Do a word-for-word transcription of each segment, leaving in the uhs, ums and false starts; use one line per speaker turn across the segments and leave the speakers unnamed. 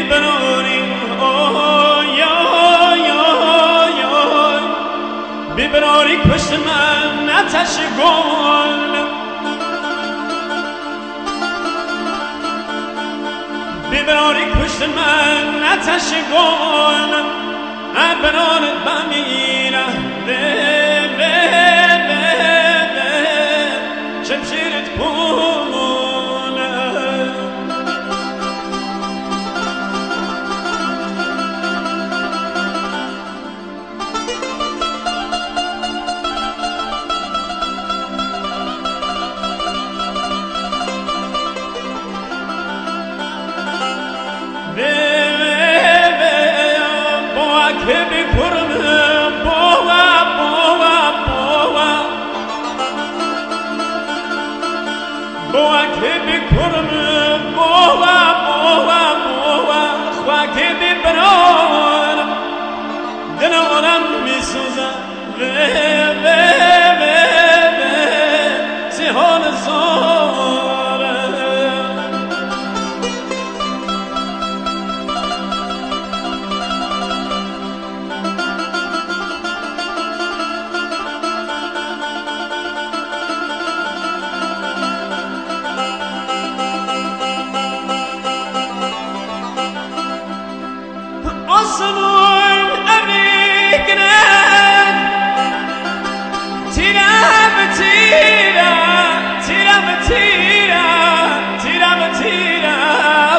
بیبراری آی آی آی آی بیبراری پشت من آتش گل بیبراری پشت من آتش گل ابرارت بمیره به به به به شمشیرت پونه که بکرمه بوا بوا بوا بوا که بکرمه بوا بوا بوا خواه که ببران دل آنم میسوزه به به به به سیحان زاره آسمون امیگند تیرم تیرم تیرم تیرم تیرم تیرم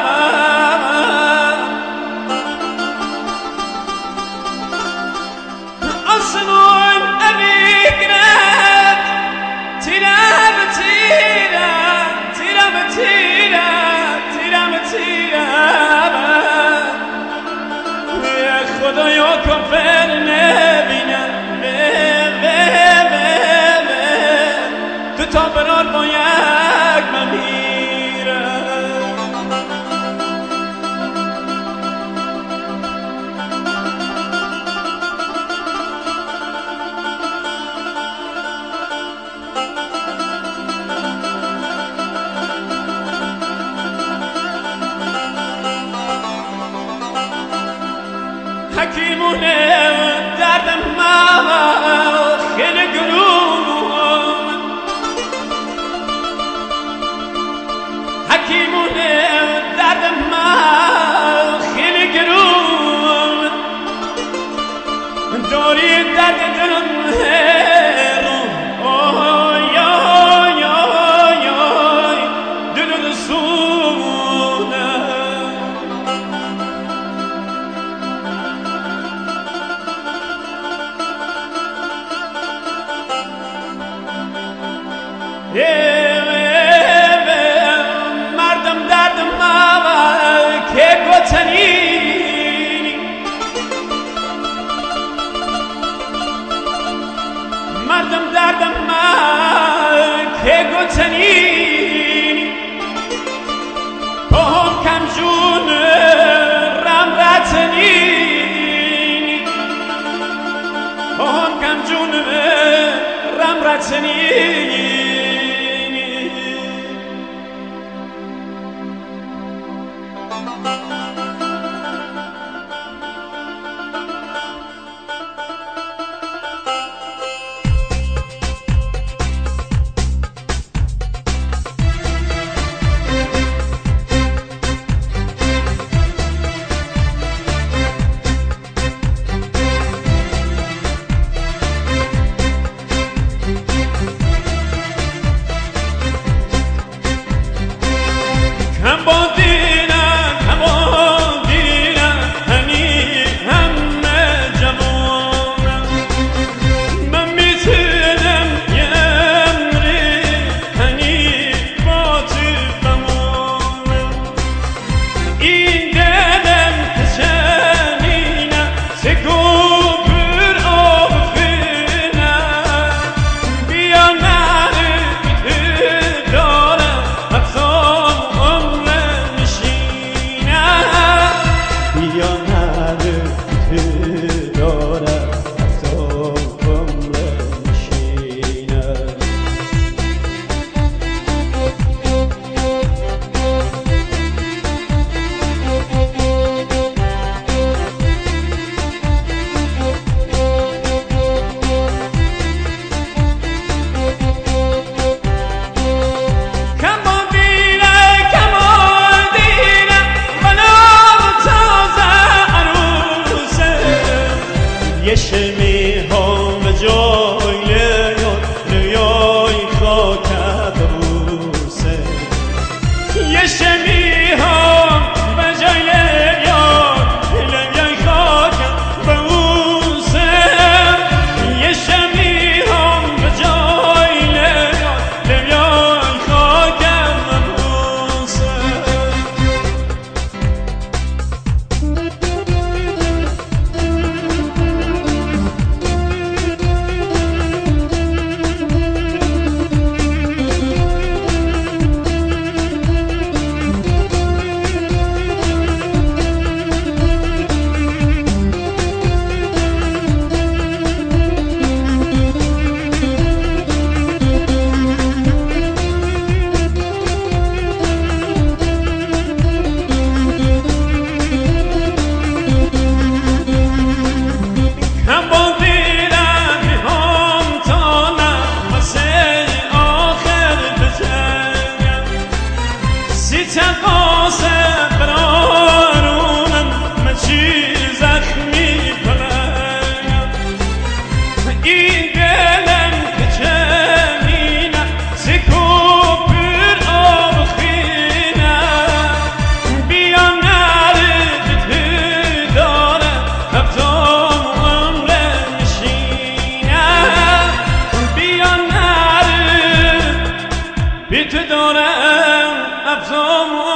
آسمون امیگند تیرم تیرم تیرم تیرم تیرم تیرم خدایا کافر نبینم به به به به تو تا برار با یک بمیرم حکیمونه دردم ما خیلی گلوم حکیمونه دردم ما خیلی گلوم داری درد دلم هرو آی آی آی آی دل سونه مردم دردم ما که گوتنی مردم دردم ما که گوتنی پاهم کم جون رم رتنی پاهم کم جون رم رتنی کم با دینم کم با بی تو دارم افزام